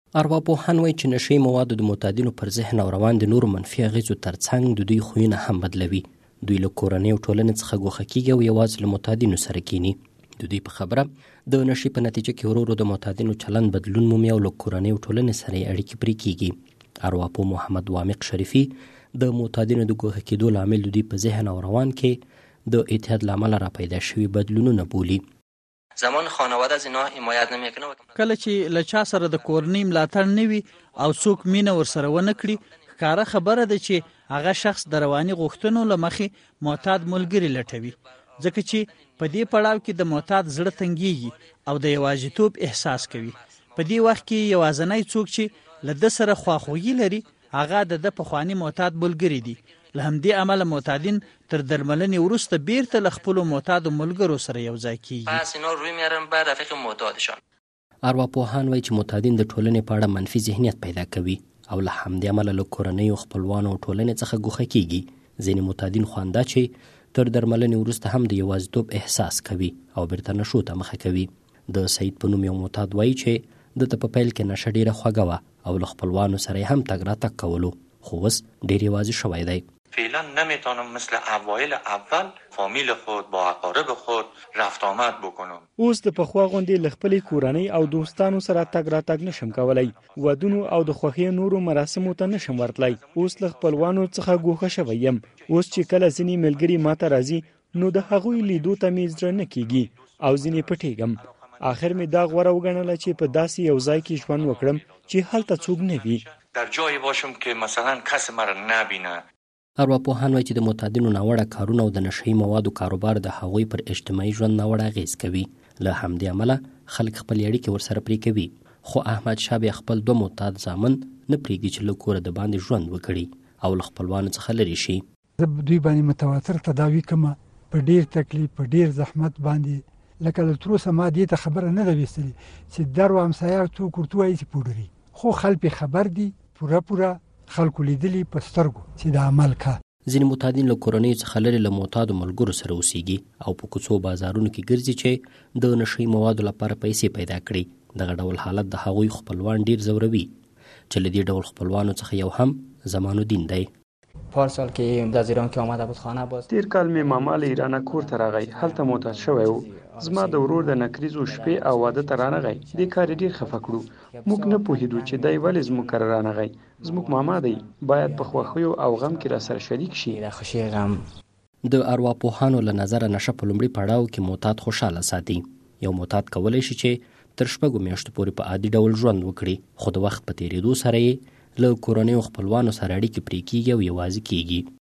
ارواپوهان وایي چې نشهیي موادو د معتادینو پر ذهن او روان د نورو منفي اغېزو ترڅنګ د دوی خویونه هم بدلوي. دوی له کورنۍ او ټولنې څخه ګوښه کېږي او یوازې له معتادینو سره کینی. د دوی په خبره د نشې په نتیجه کې ورو ورو د معتادینو چلند بدلون مومي او له کورنۍ او ټولنې سره یې اړیکې پرې کېږي. ارواپوه محمد وامق شریفي د معتادینو د ګوښه کېدو لامل د دوی په ذهن او روان کې د اعتیاد له امله راپیدا شوي بدلونونه بولي. زمان خانواده از اینا حمایت نمیکنه. کله چې له چا سره د کورنۍ ملاتړ نه وي او څوک مینه ورسره ونه کړي، ښکاره خبره ده چې هغه شخص د رواني غوښتنو له مخې معتاد ملګري لټوي، ځکه چې په دې پړاو کې د معتاد زړه تنګېږي او د یوازیتوب احساس کوي. په دې وخت کې یوازینی څوک چې له ده سره خواخوږي لري هغه د پخواني معتاد ملګري دي. له همدې امله معتادین تر درملنې وروسته بیرته له خپلو معتادو ملګرو سره یو ځای کېږي. پس اینا روی میارن به رفیق معتادشان. ارواپوهان وایي چې معتادین د ټولنې په اړه منفي ذهنیت پیدا کوي او له همدې امله له کورنۍ او خپلوانو او ټولنې څخه ګوښه کېږي. ځینې معتادین خوانده چې تر درملنې وروسته هم د یوازیتوب احساس کوي او بیرته نشو ته مخه کوي. د سعید په نوم یو معتاد وایي چې دته په پیل کې نشه ډېره خوږه وه او له خپلوانو سره یې هم تګ راتګ کولو، خو اوس ډېر یوازې شوی دی. فعلا نمیتونم مثل اوایل اول فامیل خود با اقارب خود رفت آمد بکنم. اوس د پخوا غوندې له خپلې کورنۍ او دوستانو سره تګ راتګ نشم کولی. ودونو او د خوښۍ نورو مراسمو ته نشم ورتلی. اوس له خپلوانو څخه ګوښه شوی یم. اوس چې کله ځینې ملګري ماته راځي نو د هغوی لیدو ته مې زړه نه کېږي او ځینې پټېږم. آخر می دا غوره وګڼله چې په داسې یو ځای کې ژوند وکړم چې هلته څوک نه وي. در جایی باشم که مثلا کس مرا نبینه. ارواپوهان وایي چې د معتادینو ناوړه کارونه او د نشهیي موادو کاروبار د هغوی پر اجتماعي ژوند ناوړه اغېز کوي. له همدې امله خلک خپلې اړیکې ورسره پرې کوي. خو احمد شاه بیا خپل 2 معتاد زامن نه پرېږدي چې له کوره د باندې ژوند وکړي او له خپلوانو څخه لرې شي. زه دوی باندې متواتر تداوي کوم په ډیر تکلیف په ډیر زحمت باندې، لکه له تر اوسه ما دې ته خبره نه ده ویستلې چې درو همسایه څوک ورته وایي چې پوډري، خو خلک خبر دي پوره خلکو لیدلي په سترګو چې د عمل کا. ځینې معتادین له کورنۍ څخه لرې له معتادو ملګرو سره اوسېږي او په کوڅو بازارونو کې ګرځي چې د نشهیي موادو لپاره پیسې پیدا کړي. دغه ډول حالت د هغوی خپلوان ډیر ځوروي چې له دې ډول خپلوانو څخه یو هم زمان الدین دی. پارسال که از ایران که آمده بود خانه باز تیر کال می ماما له ایران کور ته راغی، هلته معتاد شوی و. زما د ورور د نکریزو شپې او واده ته رانغی. دې کار ډیر خفه کړو. موږ نه پوهېدو چې دی ولې زموږ کره رانغی. زموږ ماما دی، باید په خوښیو او غم کې را سره شریک شي. د خوشي غم د ارواپوهانو له نظره نشه په لومړي پړاو کې معتاد خوشحاله ساتي. یو معتاد کولی شي چې تر 6 میاشتو پورې په عادي ډول ژوند وکړي، خو د وخت په تېرېدو سره یې له کورنۍ او خپلوانو سره اړیکې پرې کېږي او یوازې کېږي.